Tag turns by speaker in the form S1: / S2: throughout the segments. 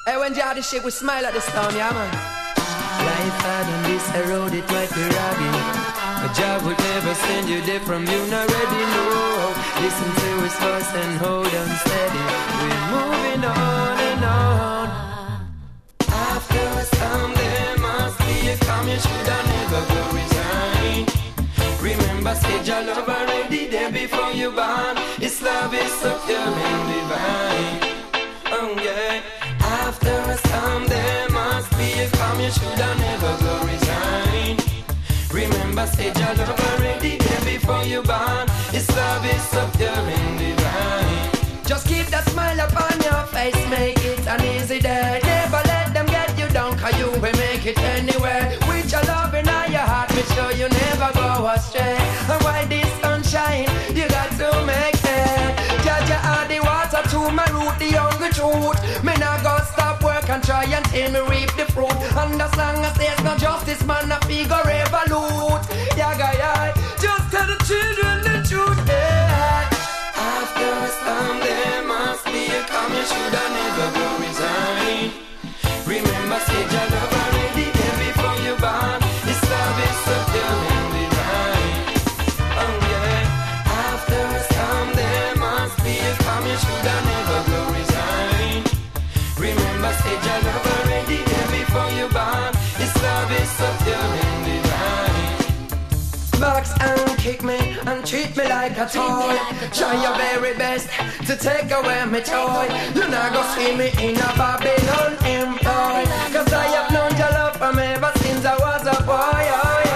S1: Hey, when you had this shit, we smile at this town, yeah, man. Life hard on this road, it might be rugged. A job would never send you there from you, not ready, no. Listen to his voice and hold on steady. We're moving on and on. After a storm, there must be a calm. You should have never go resign. Remember, stage your love already there before you born. His love is so pure and divine. Oh yeah. After a storm, there must be a calm. You should have never go resign. Remember, stage your love already there before you born. His love is so pure and divine. Just keep that smile upon your face, make it an easy day. Never let them get you down, cause you will make it anywhere. With your love in your heart, make sure you never go astray. And while this sunshine, you got to make it. Judge you add the water to my root, the hungry truth. Me not go stop work and try until me reap the fruit. And as long as there's no justice, man, I figure revolute. Yeah, just tell the children the truth, yeah. After a storm, there must be a calm. You should have never go resign. Remember, stage your love already there before you born. This love is so pure and divine. Oh yeah. After a storm, there must be a calm. You should have never go resign. Remember, stage your love already there before you born. This love is so pure and divine. Box and kick me and treat me like a toy. Try your very best to take away my toy. You not go see me in a Babylon employ. Cause I have known your love from ever since I was a boy.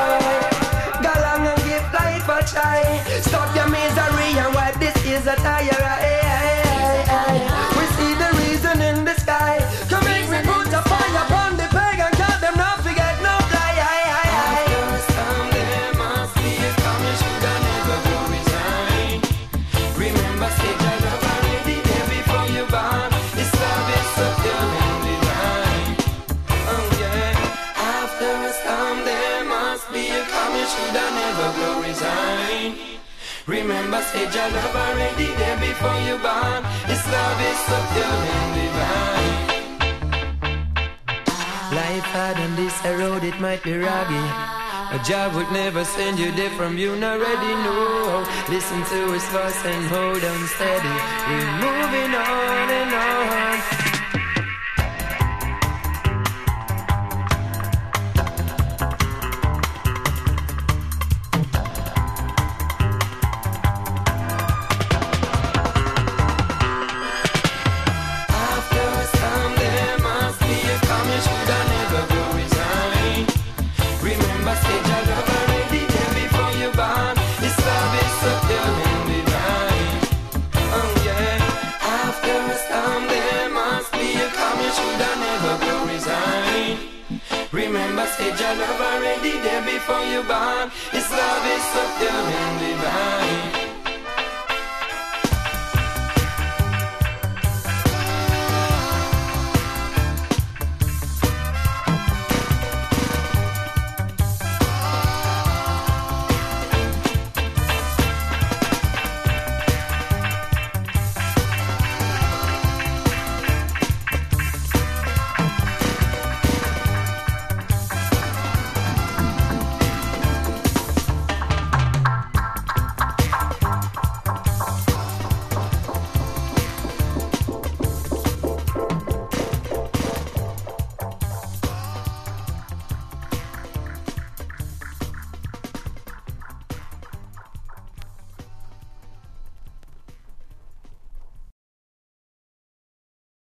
S1: Go along and give life a try. Stop your misery and wipe this is a tire. We see the reason in the sky. Come make me put a fire upon the pagan. Can't them not forget no fly. Remember, stage your love already there before you born. This love is so pure and divine. Oh yeah. After a storm, there must be a calm. You should have never go resign. Remember, stage your love already there before you born. This love is so pure and divine. Life hard on this road, it might be rugged. A job would never send you there from you, not ready, no. Listen to his voice and hold on steady. We're moving on and on. After a storm, there must be a calm. You should have never go resign. Remember, stage your love already there before you born. This love is so pure and divine. Oh yeah. After a storm, there must be a calm. You should have never go resign. Remember, stage your love already there before you born. This love is so pure and divine.